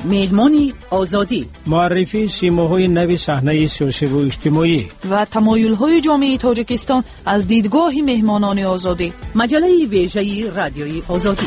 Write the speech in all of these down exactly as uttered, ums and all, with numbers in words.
مهمان آزادی، معرفی سیماهای نوی صحنه سیاسی و اجتماعی و تمایل‌های جامعه تاجیکستان از دیدگاه مهمانان آزادی. مجله ویژه رادیوی آزادی.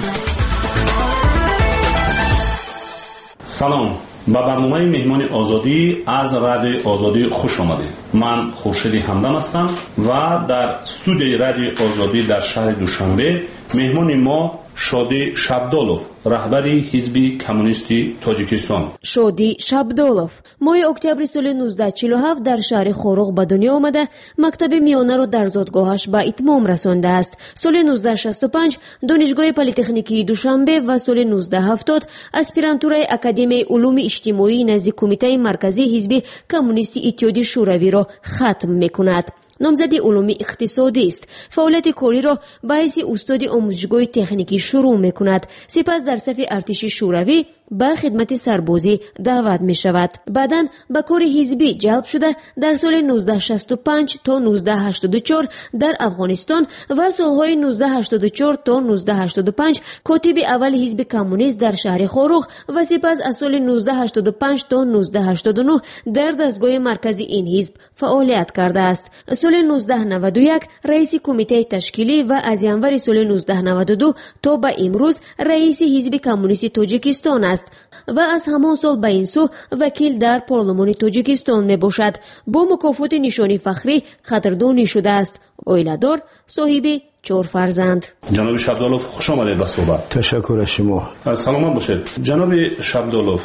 سلام، به برنامه مهمان آزادی از رادیو آزادی خوش آمدید. من خورشید همدم هستم و در استودیوی رادیو آزادی در شهر دوشنبه مهمان ما شادی شابدولوف، رهبری حزب کمونیستی تاجیکستان. شادی شابدولوف ماه اکتبر سال نوزده چهل و هفت در شهر خوروغ به دنیا آمده. مکتب میانه را در زادگاهش به اتمام رسانده است. سال نوزده شصت و پنج دانشگاه پلی‌تکنیکی دوشنبه و سال نوزده هفتاد اسپیرانتورای اکادمی علوم اجتماعی نزد کمیته مرکزی حزب کمونیستی اتحادیه شوروی را ختم می‌کند. نامزد علوم اقتصادی است. فعالیت کاری را به حیث استاد آموزشگاه تکنیکی شروع می‌کند. سپس در صف ارتش شوروی به خدمت سربازی دعوت می‌شود. بعداً به کار حزبی جلب شده در سال نوزده شصت و پنج تا نوزده هشتاد و چهار در افغانستان و سالهای نوزده هشتاد و چهار تا نوزده هشتاد و پنج کاتب اول حزب کمونیست در شهر خوروغ و سپس از سال نوزده هشتاد و پنج تا نوزده هشتاد و نه در دستگاه مرکزی این حزب فعالیت کرده است. سال نوزده نود و یک رئیس کمیته تشکیلی و از ینور سال نوزده نود و دو تا به امروز رئیس حزب کمونیستی تاجیکستان است و از همان سال به این سو وکیل در پارلمان تاجیکستان می باشد. با مکافات نشانی فخری قدردانی شده است. اویلادار، صاحب چهار فرزند. جناب شابدولوف خوش آمدید به صحبت. تشکر از شما. سلامت باشید. جناب شابدولوف،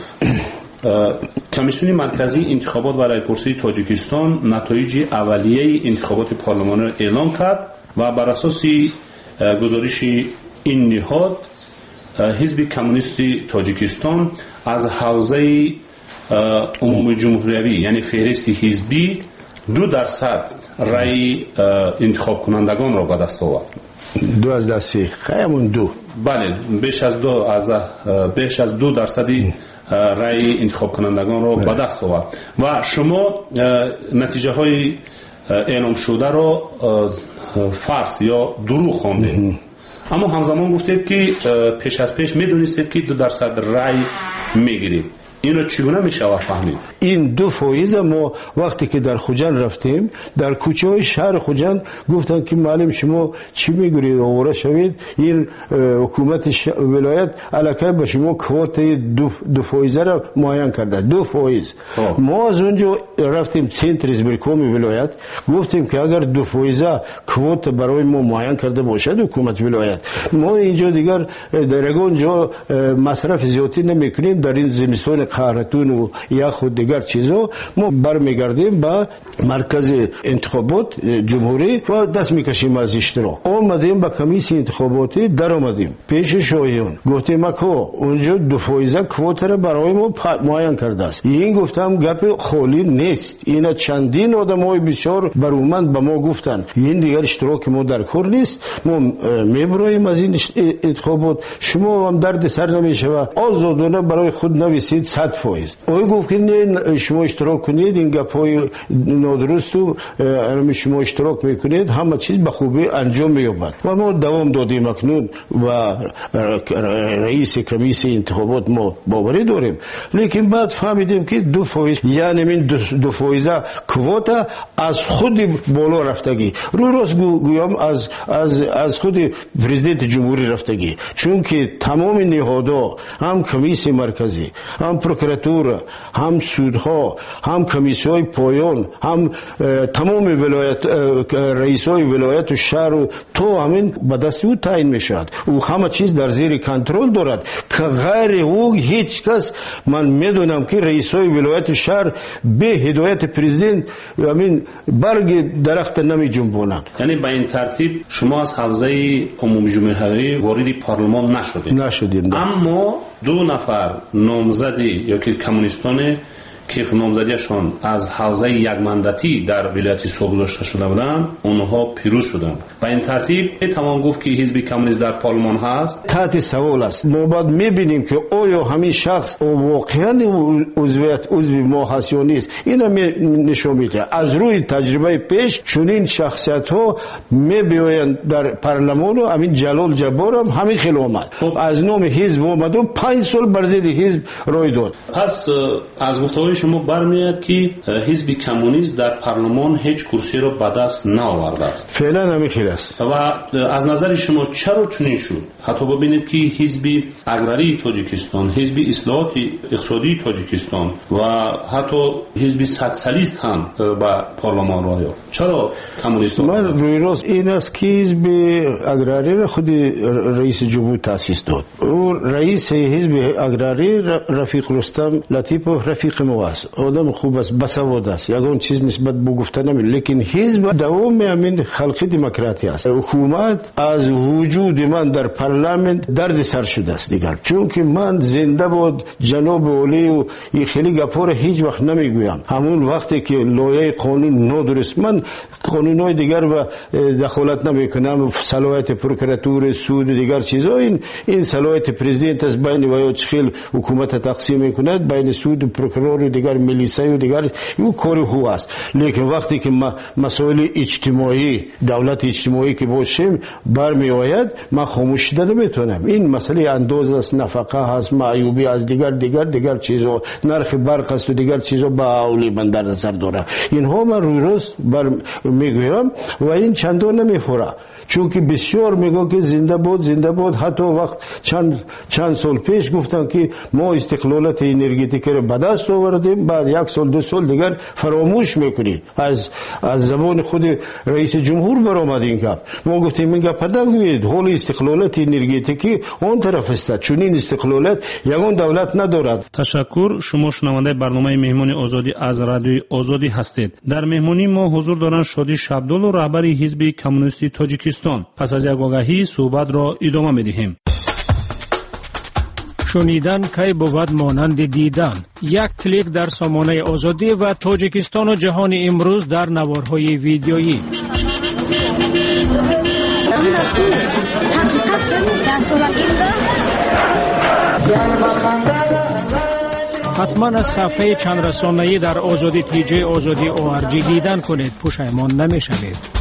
کمیسیون مرکزی انتخابات و رایپرسی تاجیکستان نتایج اولیه انتخابات پارلمانی را اعلام کرد و بر اساس گزارش این نهاد حزب کمونیستی تاجیکستان از حوزه عمومی جمهوری یعنی فهرست حزبی دو درصد رای انتخاب کنندگان را به دست آورد. دو از دستی خیمون دو بله بیش از دو از بیش از دو درصدی رای انتخاب کنندگان را به دست آورد و شما نتیجه های اعلام شده را فرض یا دروغ خواندید، اما همزمان گفتید که پیش از پیش میدونستید که دو درصد رای میگیرید. این رو چگونه میشه فهمید؟ این دو فایز ما وقتی که در خوجند رفتیم در کوچه های شهر خوجند گفتن که معلم شما چی میگویید آواره شوید، این حکومت ش... ولایت علاقه به شما کوت دو, دو فایزه را معین کرده. دو فایز خواه. ما از اونجا رفتیم سنتر ازبرکوم ولایت گفتیم که اگر دو فایزه کوت برای ما معین کرده باشد حکومت ولایت ما اینجا دیگر در اونجا مصرف زیادی نمیکنیم، در این زمستان خارتون و یا خود دیگر چیزا ما برمیگردیم به مرکز انتخابات جمهوری و دست میکشیم از اشتراک. آمدیم به کمیسیون انتخاباتی در آمدیم پیش شاهیان گفتیم که اونجا دو فایزه کوت را برای ما معین کرده است. این گفتم گپ خالی نیست، اینا چندین آدمای بسیار برومند به ما گفتن این دیگر اشتراک ما در کار نیست، ما میبرایم از این انتخابات، شما هم درد سر نمیشه و آزادانه برای خود نویسید صد فایز. اوی گفت که نه شما اشتراک کنید این گپای نادرست و شما اشتراک میکنید همه چیز به خوبی انجام مییابد و ما دوام دادیم. اکنون و رئیس کمیسیون انتخابات ما باوری داریم، لیکن بعد فهمیدیم که دو فایز یعنی این دو, دو فایزه کوتا از خود بالا رفتگی رو راست گویم از از از خود پرزیدنت جمهوری رفتگی، چون که تمام نهادها هم کمیسیون مرکزی هم پروکراتور هم سودها هم کمیسیون پایان هم تمام ولایت رئیسای ولایت و شهر و تو همین به دست او تعیین میشد و همه چیز در زیر کنترل دارد که غیر او هیچ کس من میدونم که رئیسای ولایت و شهر به هدایت پرزیدنت همین برگ درخت نمی جنبونند. یعنی به این ترتیب شما از حوزه عمومی جمهوری وارد پارلمان نشدید؟ نشدید. اما دو نفر نامزدی یا که کمونیستان که نامزدیشان از حوزه یکمندتی در ولایت سو گذاشته شده بودند اونها پیروز شدند. به این ترتیب تمام گفت که حزب کمونیست در پارلمان هست. تحت سوال است. ما باید میبینیم که آیا همین شخص واقعا عضویت عضو ما هست یا نیست. اینا نشون میده. از روی تجربه پیش چنین شخصیت ها میبیایند در پارلمان و همین جلال جبار هم همین خیلی آمد. خب از نام حزب اومد و پنج سال بر ضد حزب رای داد. پس از گفته‌های شما برمیاد که حزب کمونیست در پارلمان هیچ کرسی را به دست نآورده است. فعلا همین خیلی است. و از نظر شما چرا چنین شد؟ حتی ببینید که حزب اگراری تاجیکستان، حزب اصلاحات اقتصادی تاجیکستان و حتی حزب سوسیالیست هم به پارلمان راه یافت. چرا کمونیست؟ من روی راست این است که حزب اگراری را خود رئیس جمهور تأسیس داد. او رئیس حزب اگراری رفیق رستم لطیپوف رفیق ما است. آدم خوب است، بسواد است. یگان چیز نسبت به گفتن نمی‌کنه. لیکن حزب دوام همین خلقی دموکراتی است. حکومت از وجود من در پارلمان درد سر شده است دیگر. چون که من زنده بود جناب عالی و این خیلی گپا هیچ وقت نمیگویم. همون وقتی که لایحه قانون نادرست، من قانونهای دیگر و دخالت نمیکنم. صلاحیت پروکراتور سود و دیگر چیزا، این این صلاحیت پرزیدنت از بین و چخیل حکومت تقسیم میکند بین سود و پروکرور و دیگر ملیسه و دیگر، این کار هو است. لیکن وقتی که مسائل اجتماعی دولت اجتماعی که باشیم برمی آید، من خاموش شده نمیتونم. این مسئله انداز است، نفقه هست، معیوبی از دیگر دیگر دیگر چیزا، نرخ برق است و دیگر چیزا با اولی من در نظر دارم. اینها من روی راست بر میگویم و این چندان نمیخوره. چون که بسیار میگن که زنده بود زنده بود. حتی وقت چند چند سال پیش گفتن که ما استقلالت انرژتیکی رو به دست آوردیم، بعد یک سال دو سال دیگر فراموش میکنید. از از زمان خود رئیس جمهور برآمد این گپ. ما گفتیم این گپ نگویید، حال استقلالت انرژتیکی اون طرف است. چون این استقلالت یگان دولت ندارد. تشکر. شما شنونده برنامه مهمانی آزادی از رادیوی آزادی هستید. در مهمانی ما حضور دارند شادی شبدولو، رهبر حزب کمونیستی تاجیکستان. پس از یک آگاهی صحبت را ادامه می‌دهیم. شنیدن کی بود مانند دیدن. یک کلیک در سامانه آزادی و تاجیکستان و جهان امروز در نوارهای ویدیویی. حتما از صفحه چند رسانه‌ای در آزادی تیجی آزادی او ار جی دیدن کنید، پشیمان نمی‌شوید.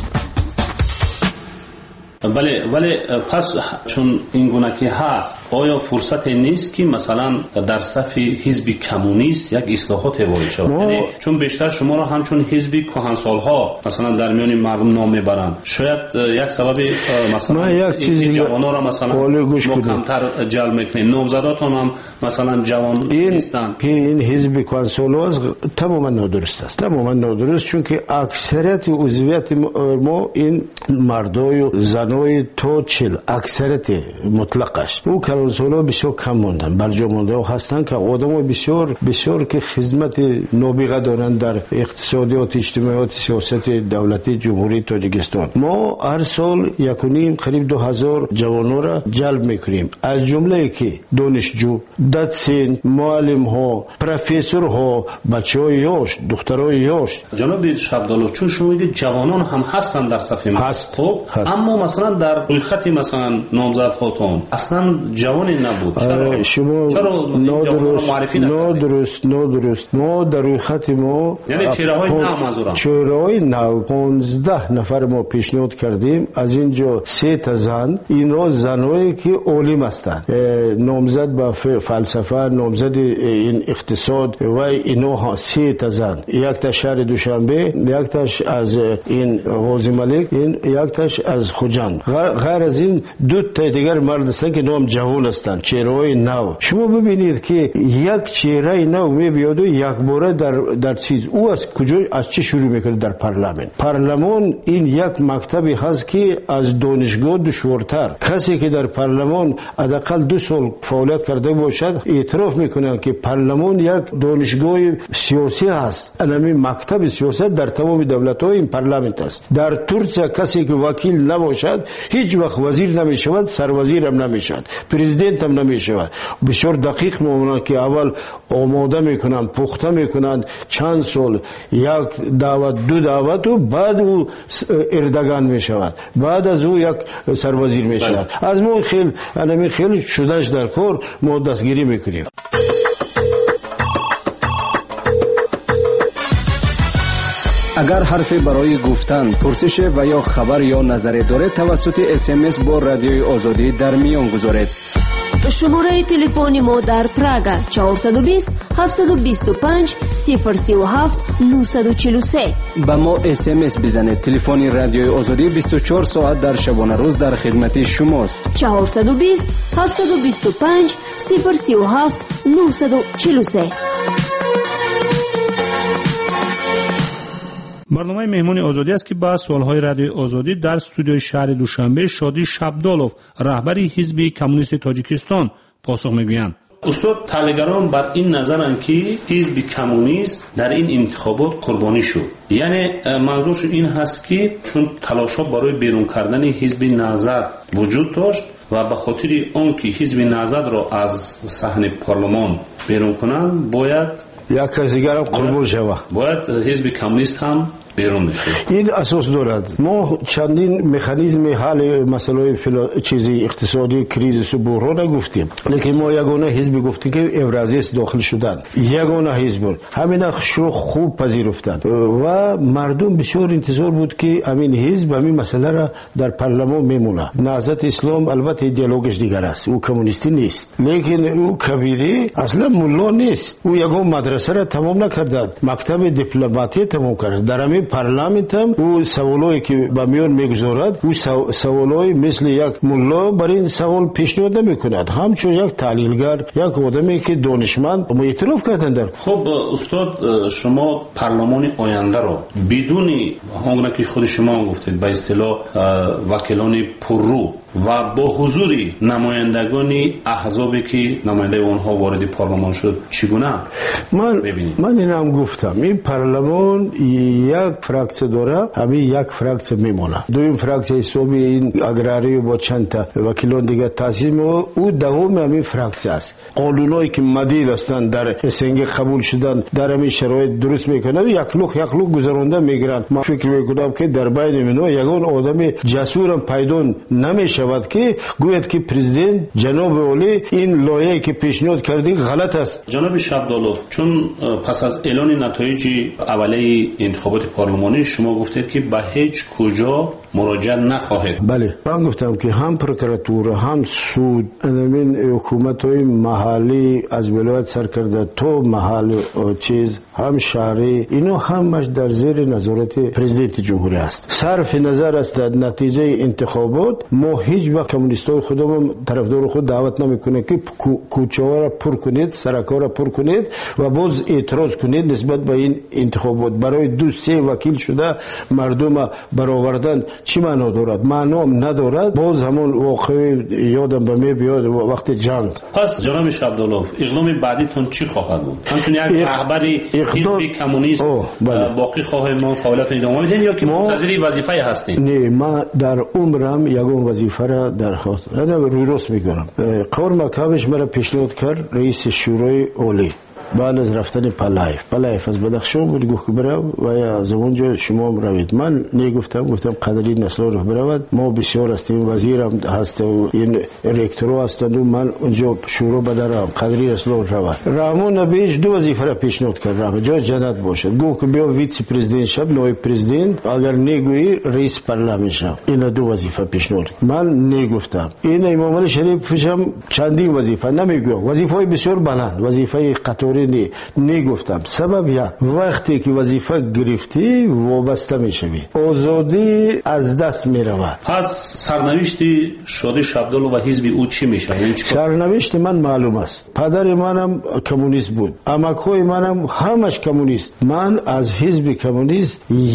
ولی ولی پس چون این گونه که هست، آیا فرصت نیست که مثلا در صف حزب کمونیست یک اصلاحات وارد شود؟ یعنی چون بیشتر شما را همچون حزب کهنسال‌ها مثلا در میان مردم نام میبرند، شاید یک سبب مثلا یک چیزی جوانان را مثلا ما کمتر جلب میکنیم، نامزداتون هم مثلا جوان نیستند. که این حزب کهنسال‌ها تماما نادرست است، تماما نادرست. چون که اکثریت عضویت ما این مردای و زنای تو چل اکثریت مطلقش او کلانسولا بسیار کم موندن، برجا مونده هستن که آدم بسیار بسیار که خدمت نابغه دارن در اقتصادیات اجتماعیات سیاست دولتی جمهوری تاجیکستان. ما هر سال یکونیم قریب دو هزار جوانان را جلب میکنیم، از جمله که دانشجو، دادسین، معلم ها، پروفسور ها، بچه های یاش، دخترای یاش. جناب شبدالو، چون شما میگید جوانان هم هستن در صف ما، هست. خب هست. اما مثلا در روی خط مثلا نامزد هاتون اصلا جوانی نبود. چرا شما نادرست نادرست نادرست ما در روی خط ما یعنی چهره‌های نو منظورم چهره‌های نو پانزده نفر ما پیشنهاد کردیم. از اینجا سه تا زن، اینا زنایی که عالم هستند، نامزد به فلسفه، نامزد این اقتصاد و اینا ها. سه تا زن، یک تا شهر دوشنبه، یک تاش از این غازی ملک، این یک تاش از خوجند. غیر از این دو تا دیگر مرد هستند که نام جوان هستند، چهره‌های نو. شما ببینید که یک چهره نو میاد و یک باره در در چیز او از کجا از چه شروع میکنه؟ در پارلمان. پارلمان این یک مکتبی هست که از دانشگاه دشوارتر. کسی که در پارلمان حداقل دو سال فعالیت کرده باشد اعتراف میکنه که پارلمان یک دانشگاه سیاسی هست. همین مکتب سیاست در تمام دولت‌های این پارلمان است. در ترکیه کسی که وکیل نباشد شود هیچ وقت وزیر نمی شود، سروزیر هم نمی شود، پرزیدنت هم نمی شود. بسیار دقیق میمونند که اول آماده میکنند، پخته میکنند چند سال، یک دعوت دو دعوت و بعد او اردگان می شود، بعد از او یک سروزیر می شود. از ما خیلی انمی خیلی شدهش در کار ما دستگیری میکنیم. اگر حرفی برای گفتن، پرسش و یا خبر یا نظری دارید توسط اس ام اس با رادیوی آزادی در میان گذارید. شماره تلفن ما در پراگ چهارصد و بیست هفتصد و بیست و پنج صفر سی و هفت نهصد و چهل و سه. با ما اس ام اس بزنید. تلفن رادیوی آزادی بیست و چهار ساعت در شبانه روز در خدمت شماست. چهارصد و بیست هفتصد و بیست و پنج صفر سی و هفت نهصد و چهل و سه. برنامه مهمانی آزادی است که با سوالهای رادیو آزادی در استودیوی شهر دوشنبه شادی شبدالوف رهبری حزب کمونیست تاجیکستان پاسخ میگویند. استاد طالبان بر این نظرند که حزب کمونیست در این انتخابات قربانی شد. یعنی منظورش این هست که چون تلاش‌ها برای بیرون کردن حزب نهضت وجود داشت و به خاطر آن که حزب نهضت را از صحن پارلمان بیرون کنند باید یک کسی دیگر هم قربان شود، باید حزب کمونیست هم بیرون نشه. این اساس دارد. ما چندین مکانیزم حل مسائل فلا چیزی اقتصادی کریزیس و بحران گفتیم، لیکن ما یگانه حزب گفتیم که اورازیست داخل شدن، یگانه حزب همین شروع خوب پذیرفتند و مردم بسیار انتظار بود که همین حزب همین مسئله را در پارلمان میمونه. نهضت اسلام البته دیالوگش دیگر است، او کمونیستی نیست، لیکن او کبیری اصلا ملا نیست. او یگان مدرسه را تمام نکرد، مکتب دیپلماتی تمام کرد. در همین پارلمان هم او سوالایی که به میان میگذارد، او سوالای مثل یک ملا بر این سوال پیشنهاد نمیکند، همچون یک تحلیلگر، یک آدمی که دانشمند ما اعتراف کردن در. خب استاد، شما پارلمان آینده را بدون هنگونه که خود شما گفتید به اصطلاح وکیلان پررو و با حضور نمایندگان احزابی که نماینده اونها وارد پارلمان شد چگونه من ببینید؟ من اینم گفتم این پارلمان یک فراکسیون داره، همین یک فراکسیون میمونه. دویم فراکسیون حسابی این اگراری با چند تا وکیلان دیگه تاسیس و او دوم همین فراکسیون است. قانونایی که مدیر هستند در اسنگ قبول شدن در همین شرایط درست میکنه، یک لوخ یک لوخ گذرونده میگیرن. من فکر میکنم که در بین اینا یگان آدم جسورم پیدا نمیشه که گوید که پرزیدنت جناب عالی این لایحه‌ای که پیشنهاد کردی غلط است. جناب شبدالوف، چون پس از اعلان نتایج اولیه انتخابات پارلمانی شما گفتید که به هیچ کجا مراجعه نخواهید. بله، من گفتم که هم پروکراتور هم سود این حکومت‌های محلی از ولایت سر کرده تو محل چیز هم شهری اینا همش در زیر نظارت پرزیدنت جمهوری است. صرف نظر است نتیجه انتخابات ما هیچ وقت کمونیستای خودمون طرفدار خود دعوت نمیکنه که کوچه‌ها را پر کنید، سرک‌ها را پر کنید و باز اعتراض کنید نسبت به این انتخابات. برای دو سه وکیل شده مردم برآوردن چی معنا دارد؟ معنا ندارد. باز همون واقعی یادم به می بیاد وقت جنگ. پس جناب شبدالوف اقدام بعدیتون چی خواهد بود؟ همچون یک رهبری حزب کمونیست باقی خواهید ما فعالیت ادامه بدین یا که منتظر وظیفه هستین؟ نه، ما در عمرم یگان وظیفه را درخواست انا روی راست میکنم. قور مکابش مرا پیشنهاد کرد رئیس شورای عالی بعد از رفتن پلایف پلایف از بدخشان بود گفت برو و از اونجا شما روید. من نگفتم، گفتم قدری نسل رو برود، ما بسیار هستیم، وزیرم هست و این رکتور هستند و من اونجا شورا بدرم قدری نسل رو رود. رامون نبیش دو وظیفه را پیشنهاد کرد، رام جای جنت باشد، گفت که بیا ویسی پرزیدنت شب، نایب پرزیدنت، اگر نگویی رئیس پارلمان شو. این دو وظیفه پیشنهاد من نگفتم. این امام علی شریف فشم چندین وظیفه نمیگم، وظیفه بسیار بلند، وظیفه قطاری نی نگفتم. سبب یا وقتی که وظیفه گرفتی وابسته میشوی، آزادی از دست میرود. پس سرنوشت شادی شبدالوف و حزب او چی میشه؟ سرنوشت من معلوم است. پدر منم کمونیست بود، عمک‌های منم همش کمونیست. من از حزب کمونیست یک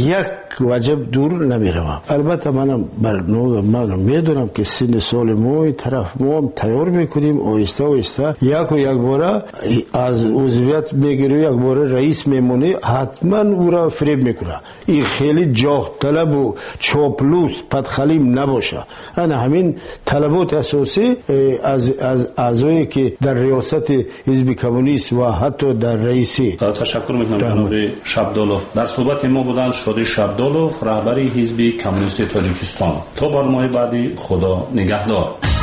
وجب دور نمیروم. البته منم بر نوع من میدونم که سن سال ما طرف ما تیار میکنیم آهسته آهسته یک و یک باره از عضویت میگیره، یک باره رئیس میمونه، حتما او را فریب میکنه. این خیلی جاه طلب و چاپلوس پدخلیم نباشه. انا همین طلبات اساسی از از اعضایی که در ریاست حزب کمونیست و حتی در رئیسی. تشکر میکنم جناب شبدالوف. در صحبت ما بودن شادی شبدالوف، رهبر حزب کمونیست تاجیکستان. تا برنامه بعدی، خدا نگهدار.